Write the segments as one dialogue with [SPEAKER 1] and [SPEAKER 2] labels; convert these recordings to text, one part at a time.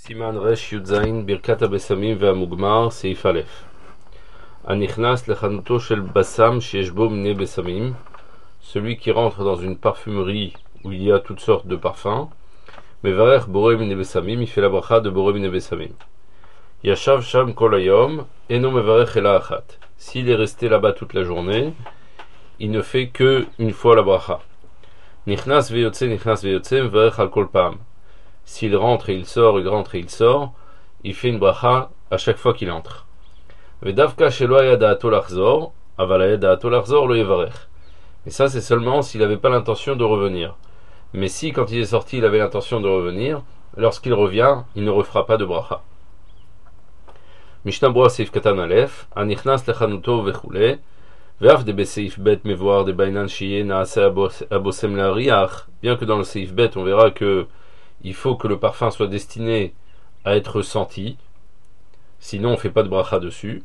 [SPEAKER 1] Siman Resh Yudzain Birkat HaBesamim Ve'Amugmar Seif Aleph Anichnas Lechanuto Shel Basam Sheyesh Bo Mine Besamim, celui qui rentre dans une parfumerie où il y a toutes sortes de parfums. Mevarech Boré Mine Besamim, il fait la bracha de Boré Mine Besamim. Yashav Sham Kol Hayom Eno Mevarech Ela Achat. S'il est resté là-bas toute la journée, il ne fait que une fois la bracha. Nichnas Veyotze Mevarech Al Kol Pam. S'il rentre et il sort, il rentre et il sort, il fait une bracha à chaque fois qu'il entre. Vedavka shelo haya da'ato lachzor, aval haya da'ato lachzor lo yevarech. Et ça, c'est seulement s'il n'avait pas l'intention de revenir. Mais si, quand il est sorti, il avait l'intention de revenir, lorsqu'il revient, il ne refera pas de bracha. Mishnah Berurah Seif Katan Aleph, Anichnas lechanuto vechule, ve'af de beseif bet mevoar de bainan shiye naase abosem la'ariach. Bien que dans le seif bet, on verra que il faut que le parfum soit destiné à être senti, sinon on ne fait pas de bracha dessus.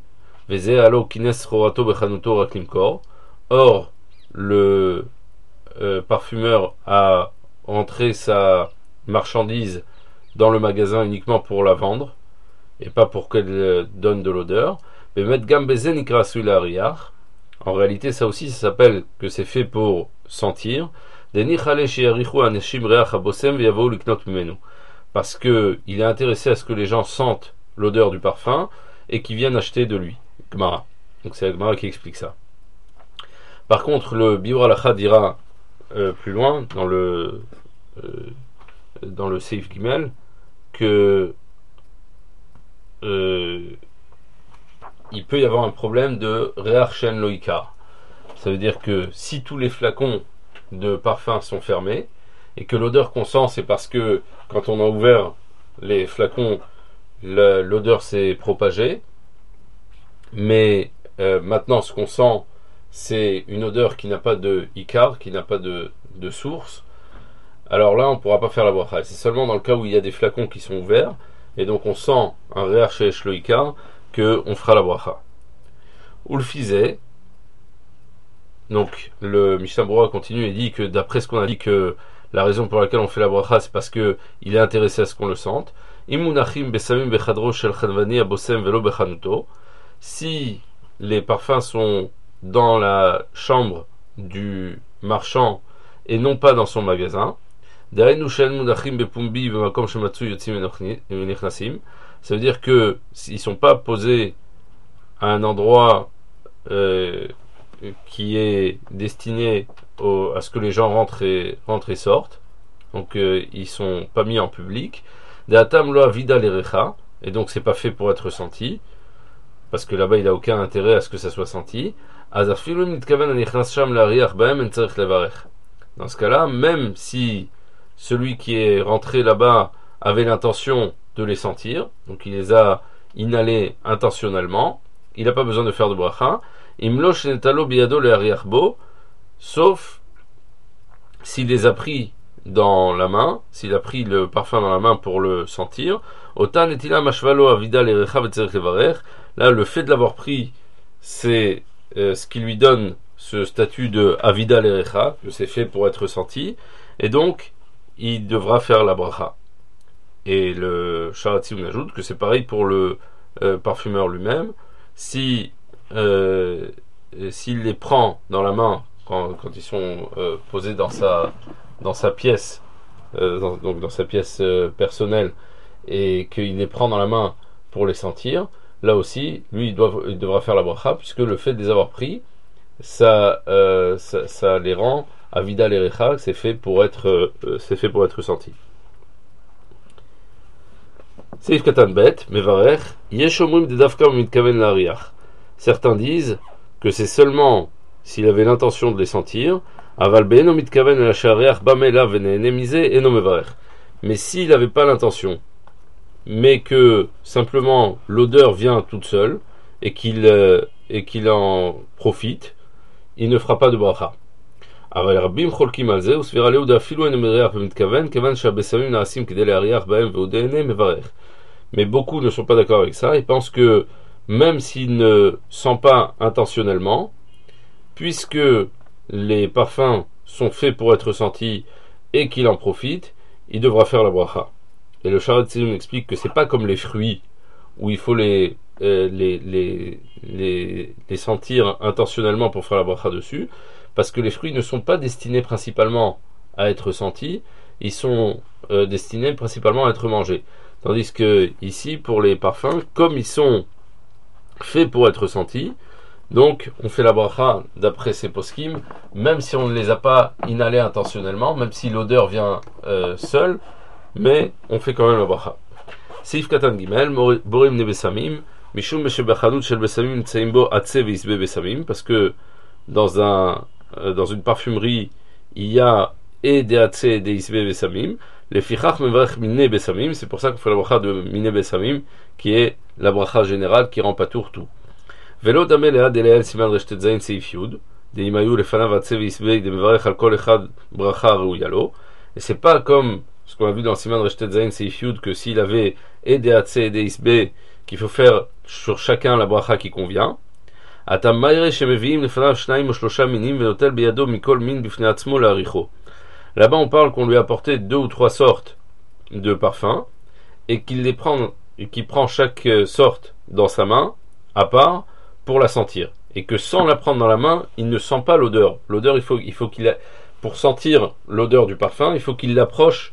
[SPEAKER 1] Or, le parfumeur a entré sa marchandise dans le magasin uniquement pour la vendre, et pas pour qu'elle donne de l'odeur. En réalité, ça aussi, ça s'appelle que c'est fait pour sentir. Parce que il est intéressé à ce que les gens sentent l'odeur du parfum et qu'ils viennent acheter de lui. Gemara. Donc c'est la Gemara qui explique ça. Par contre, le Biur Halacha dira plus loin dans le Seif Gimel que il peut y avoir un problème de Reach Shen Lo Ikar. Ça veut dire que si tous les flacons de parfums sont fermés et que l'odeur qu'on sent, c'est parce que quand on a ouvert les flacons, l'odeur s'est propagée, mais maintenant ce qu'on sent, c'est une odeur qui n'a pas de ikar, qui n'a pas de source. Alors là, on ne pourra pas faire la bracha. C'est seulement dans le cas où il y a des flacons qui sont ouverts et donc on sent un reach sheyesh lo ikar que on fera la bracha. Ou le fizé. Donc le Mishnah Berurah continue et dit que d'après ce qu'on a dit, que la raison pour laquelle on fait la bracha, c'est parce que il est intéressé à ce qu'on le sente. Si les parfums sont dans la chambre du marchand et non pas dans son magasin, ça veut dire que s'ils ne sont pas posés à un endroit qui est destiné à ce que les gens rentrent et sortent, donc ils sont pas mis en public, et donc c'est pas fait pour être senti, parce que là-bas il a aucun intérêt à ce que ça soit senti. Dans ce cas-là, même si celui qui est rentré là-bas avait l'intention de les sentir, donc il les a inhalés intentionnellement, il n'a pas besoin de faire de bracha. Sauf s'il les a pris dans la main, s'il a pris le parfum dans la main pour le sentir. Là, le fait de l'avoir pris, c'est ce qui lui donne ce statut de avida l'erecha, que c'est fait pour être senti, et donc il devra faire la bracha. Et le Sharatzi ajoute que c'est pareil pour le parfumeur lui-même. S'il les prend dans la main quand ils sont posés dans sa pièce, donc dans sa pièce personnelle, et qu'il les prend dans la main pour les sentir, là aussi, lui, il devra faire la bracha, puisque le fait de les avoir pris, ça les rend avida l'erecha, c'est fait pour être senti. Seif Katan Bet, Mevarech, Yesh omrim de Davka mitkaven la'ariach. Certains disent que c'est seulement s'il avait l'intention de les sentir, aval be'eno mitkaven la sha'ariach bamela ve'ne'enemize eno mevarech. Mais s'il n'avait pas l'intention, mais que simplement l'odeur vient toute seule et qu'il en profite, il ne fera pas de bracha. אבל רבים חולקים על זה, וסבירה ליהודה אפילו אינו מריח במתכוון, כיוון שהבשמים נעשים כדי להריח בהם והוא דהנה מברך. Mais beaucoup ne sont pas d'accord avec ça et pensent que même s'il ne sent pas intentionnellement, puisque les parfums sont faits pour être sentis et qu'il en profite, il devra faire la bracha. et le Sharat Tzilum explique que c'est pas comme les fruits où il faut les sentir intentionnellement pour faire la bracha dessus, parce que les fruits ne sont pas destinés principalement à être sentis, ils sont destinés principalement à être mangés. Tandis que ici, pour les parfums, comme ils sont faits pour être sentis, donc on fait la bracha d'après ces poskim, même si on ne les a pas inhalés intentionnellement, même si l'odeur vient seule, mais on fait quand même la bracha. Seif Katan Gimel, Borim ne Besamim, Mishum Meshebachanut Shel Besamim Tseim Bo Atse Veisbe Besamim, parce que dans une parfumerie, il y a et des Atse et des Isbe Besamim, les Fichach Mevarech Mine Besamim, c'est pour ça qu'on fait la bracha de Mine Besamim, qui est la bracha générale qui rend patour tout. Velo Dame Lea Deleel Siman Reshtet Zayin Seif Yud, de Imayu Lefanav Atse Veisbe, de Mevarech Al Kol Echad Bracha Reuyalo, et c'est pas comme ce qu'on a vu dans Siman Reshtet Zayin Seif Yud, que s'il avait et des Hatse et des Isbe, qu'il faut faire sur chacun la bracha qui convient. Là-bas, on parle qu'on lui a apporté 2 ou 3 sortes de parfums et qu'il prend chaque sorte dans sa main à part pour la sentir, et que sans la prendre dans la main, il ne sent pas l'odeur. L'odeur, il faut pour sentir l'odeur du parfum, il faut qu'il l'approche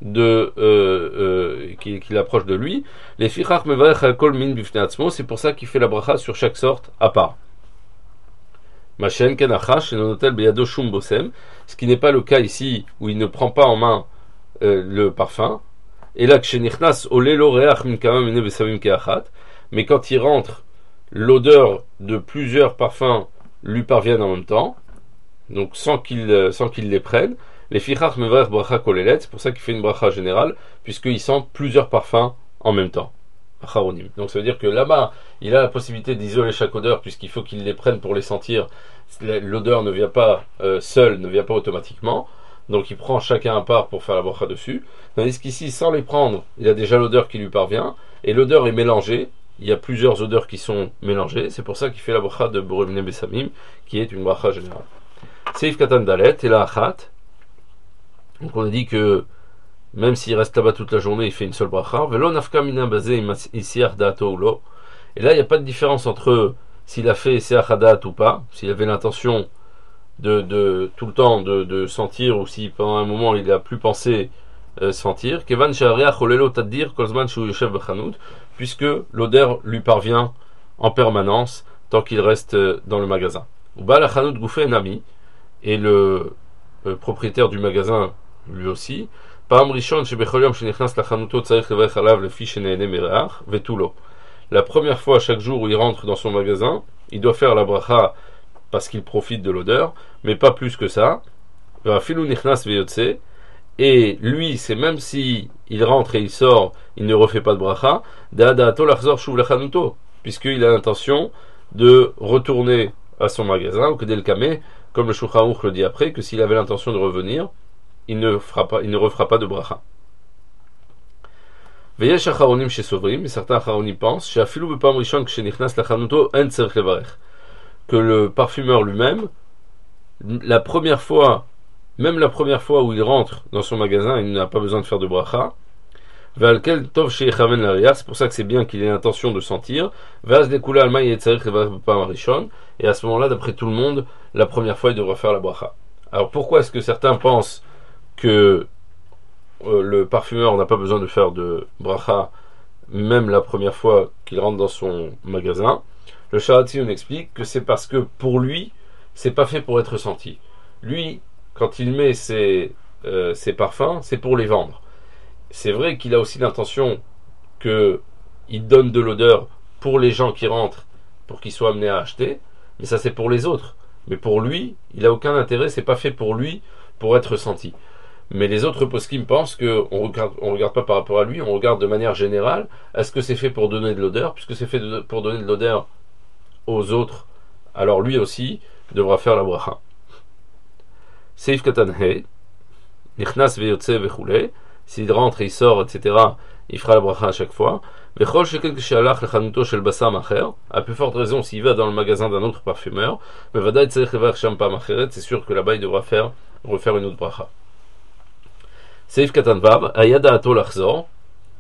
[SPEAKER 1] qu'il approche de lui. Les fichach mevarech al kol min bifnei atzmo, c'est pour ça qu'il fait la bracha sur chaque sorte à part. Machen ken achash enonotel beyado shum bosem, ce qui n'est pas le cas ici où il ne prend pas en main le parfum. Et là kshenichnas olelo reach min kama mine besamim keachat, mais quand il rentre, l'odeur de plusieurs parfums lui parviennent en même temps, donc sans qu'il les prenne. Les fichach mevarech bracha kolelet, c'est pour ça qu'il fait une bracha générale, puisqu'il sent plusieurs parfums en même temps. Donc ça veut dire que là-bas, il a la possibilité d'isoler chaque odeur, puisqu'il faut qu'il les prenne pour les sentir. L'odeur ne vient pas seule, ne vient pas automatiquement, donc il prend chacun à part pour faire la bracha dessus. Tandis qu'ici, sans les prendre, il a déjà l'odeur qui lui parvient, et l'odeur est mélangée. Il y a plusieurs odeurs qui sont mélangées, c'est pour ça qu'il fait la bracha de Borevne Besamim, qui est une bracha générale. Seif Katan Dalet, et la Achat. Donc on a dit que même s'il reste là-bas toute la journée, il fait une seule bracha. Velo nafka mina basé isiach dato ou lo. Et là, il n'y a pas de différence entre s'il a fait isiach hadat ou pas, s'il avait l'intention de tout le temps de sentir, ou si pendant un moment il n'a plus pensé sentir. Kevan she'areach olelo tadir kolzman shu yoshev b'chanut, puisque l'odeur lui parvient en permanence tant qu'il reste dans le magasin. Ou ba la chanut gouffé nami, et le propriétaire du magasin lui aussi. La première fois, chaque jour où il rentre dans son magasin, il doit faire la bracha parce qu'il profite de l'odeur, mais pas plus que ça. Et lui, c'est même si il rentre et il sort, il ne refait pas de bracha, puisqu'il a l'intention de retourner à son magasin, ou que Delkame, comme le Shulchan Aruch le dit après, que s'il avait l'intention de revenir, il ne refera pas de bracha. Veyesh acharonim chez Sovrim, certains acharonim pensent, chez Afilu bepam rishon kshenichnas lachanuto en tzerich levarech, que le parfumeur lui-même, même la première fois où il rentre dans son magasin, il n'a pas besoin de faire de bracha. Ve'alkel tov sheyechaven l'ariach, c'est pour ça que c'est bien qu'il ait l'intention de sentir. Ve'az dekula alma yetzerich levarech bepam rishon, et à ce moment-là, d'après tout le monde, la première fois, il devra faire la bracha. Alors pourquoi est-ce que certains pensent que le parfumeur n'a pas besoin de faire de bracha même la première fois qu'il rentre dans son magasin? Le Sharat Tzilum explique que c'est parce que pour lui, c'est pas fait pour être senti. Lui, quand il met ses parfums, c'est pour les vendre. C'est vrai qu'il a aussi l'intention qu'il donne de l'odeur pour les gens qui rentrent, pour qu'ils soient amenés à acheter, mais ça c'est pour les autres. Mais pour lui, il n'a aucun intérêt, c'est pas fait pour lui, pour être senti. Mais les autres poskim pensent qu'on regarde pas par rapport à lui, on regarde de manière générale, est-ce que c'est fait pour donner de l'odeur? Puisque c'est fait pour donner de l'odeur aux autres, alors lui aussi devra faire la bracha. Seif Katan He, Nichnas veyotse vechule, s'il rentre et il sort, etc., il fera la bracha à chaque fois. Vechol shekel kshealach lechanuto shel basam acher, à plus forte raison s'il va dans le magasin d'un autre parfumeur, mais vadaï tzerich levarech sham pam acheret, c'est sûr que là-bas il devra refaire une autre bracha. Seif Katan Vav, ayada ato lachzor,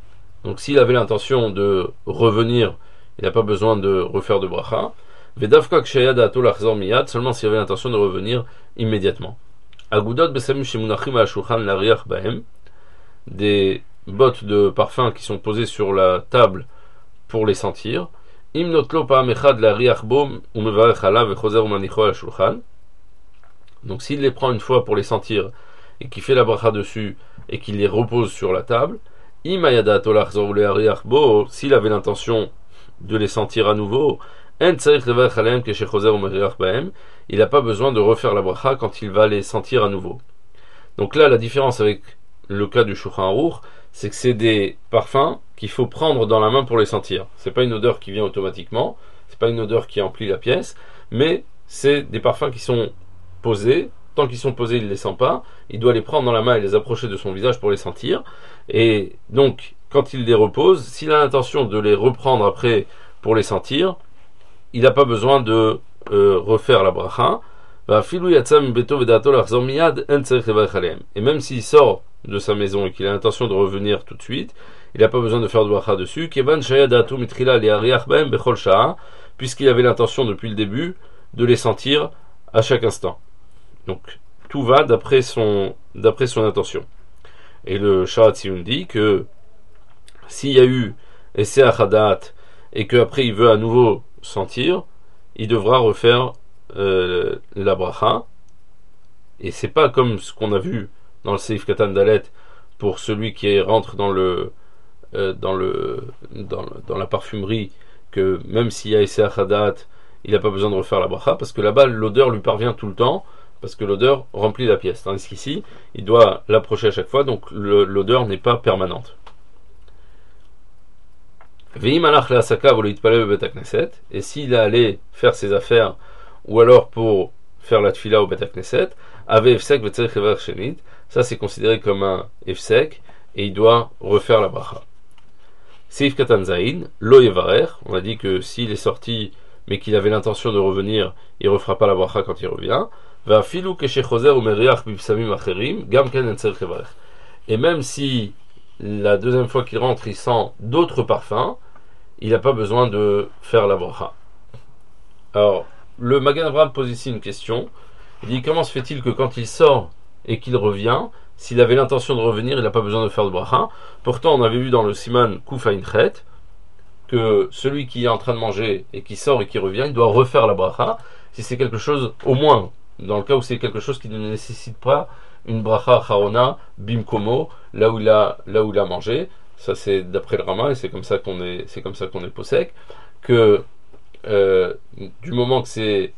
[SPEAKER 1] Donc s'il avait l'intention de revenir, il n'a pas besoin de refaire de bracha. Vedavka kshaya da'ato lachzor miyad, seulement s'il avait l'intention de revenir immédiatement. Agudot besamim shemunachim al shulchan lariach bahem, des bottes de parfum qui sont posées sur la table pour les sentir. Im notlo pa'am echad lariach bo umevarech alav vechozer umanicho al shulchan. Donc s'il les prend une fois pour les sentir et qu'il fait la bracha dessus et qu'il les repose sur la table, im ayada da'ato lachzor lariach bo, s'il avait l'intention de les sentir à nouveau, il n'a pas besoin de refaire la bracha quand il va les sentir à nouveau. Donc là, la différence avec le cas du Shulchan Aruch, c'est que c'est des parfums qu'il faut prendre dans la main pour les sentir. C'est pas une odeur qui vient automatiquement, c'est pas une odeur qui emplit la pièce, mais c'est des parfums qui sont posés. Tant qu'ils sont posés, il ne les sent pas. Il doit les prendre dans la main et les approcher de son visage pour les sentir. Et donc, quand il les repose, s'il a l'intention de les reprendre après pour les sentir, il n'a pas besoin de refaire la bracha. Et même s'il sort de sa maison et qu'il a l'intention de revenir tout de suite, il n'a pas besoin de faire de bracha dessus, puisqu'il avait l'intention depuis le début de les sentir à chaque instant. Donc tout va d'après son intention. Et le Sharat Tziyun dit que s'il y a eu essai achadat et qu'après il veut à nouveau sentir, il devra refaire la bracha. Et c'est pas comme ce qu'on a vu dans le Seif Katan Dalet pour celui qui rentre dans la parfumerie, que même s'il y a essai achadat, il n'a pas besoin de refaire la bracha, parce que là-bas l'odeur lui parvient tout le temps, parce que l'odeur remplit la pièce. Tandis qu'ici, il doit l'approcher à chaque fois, donc l'odeur n'est pas permanente. Et s'il est allé faire ses affaires, ou alors pour faire la tfila au Bet HaKnesset, ça c'est considéré comme un efsek, et il doit refaire la bracha. Seif Katan Zayin, lo yevarer, on a dit que s'il est sorti, mais qu'il avait l'intention de revenir, il ne refera pas la bracha quand il revient. Et même si la deuxième fois qu'il rentre, il sent d'autres parfums, il n'a pas besoin de faire la bracha. Alors, le Magen Avraham pose ici une question. Il dit, comment se fait-il que quand il sort et qu'il revient, s'il avait l'intention de revenir, il n'a pas besoin de faire de bracha? Pourtant, on avait vu dans le Siman Kuf Ayin Chet que celui qui est en train de manger et qui sort et qui revient, il doit refaire la bracha, si c'est quelque chose, au moins, dans le cas où c'est quelque chose qui ne nécessite pas une bracha charona bimkomo, là où il a mangé. Ça c'est d'après le Rama, et c'est comme ça qu'on est posek, que du moment que c'est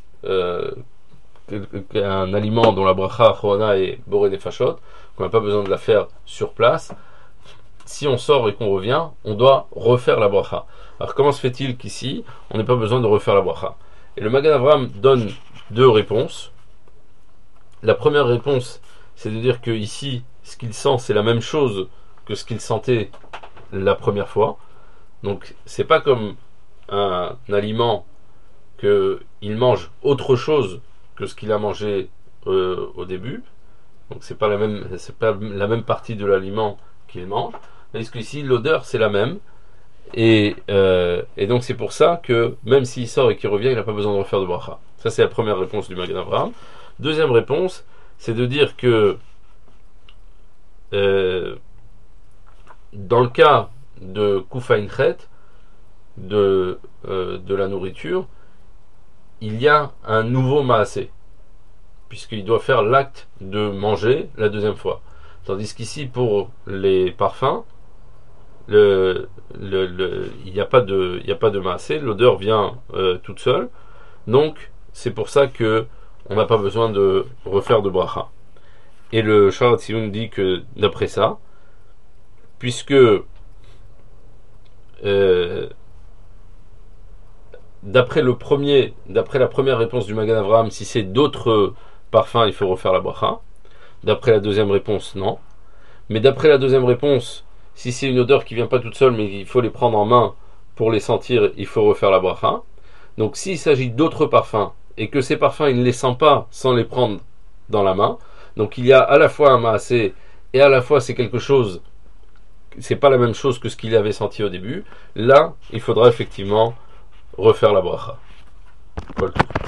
[SPEAKER 1] un aliment dont la bracha charona est boré des fachot, qu'on n'a pas besoin de la faire sur place, si on sort et qu'on revient, on doit refaire la bracha. Alors comment se fait-il qu'ici, on n'a pas besoin de refaire la bracha? Et le Magen Avraham donne deux réponses. La première réponse, c'est de dire que ici, ce qu'il sent, c'est la même chose que ce qu'il sentait la première fois. Donc, c'est pas comme un aliment qu'il mange autre chose que ce qu'il a mangé au début. Donc, c'est pas la même partie de l'aliment qu'il mange. Parce qu'ici, l'odeur, c'est la même. Et donc, c'est pour ça que même s'il sort et qu'il revient, il n'a pas besoin de refaire de bracha. Ça, c'est la première réponse du Magen Avraham. Deuxième réponse, c'est de dire que dans le cas de Kuf Ayin Chet, de la nourriture, il y a un nouveau maasé, puisqu'il doit faire l'acte de manger la deuxième fois. Tandis qu'ici, pour les parfums, il n'y a pas de maasé, l'odeur vient toute seule. Donc, c'est pour ça que on n'a pas besoin de refaire de bracha. Et le Sharat Tziyun dit que d'après ça, puisque d'après la première réponse du Magen Avraham, si c'est d'autres parfums, il faut refaire la bracha. D'après la deuxième réponse, non. Mais d'après la deuxième réponse, si c'est une odeur qui vient pas toute seule, mais il faut les prendre en main pour les sentir, il faut refaire la bracha. Donc s'il s'agit d'autres parfums, et que ces parfums, il ne les sent pas sans les prendre dans la main, donc il y a à la fois un maasé, et à la fois c'est quelque chose c'est pas la même chose que ce qu'il avait senti au début. Là, il faudra effectivement refaire la bracha. Kol tov.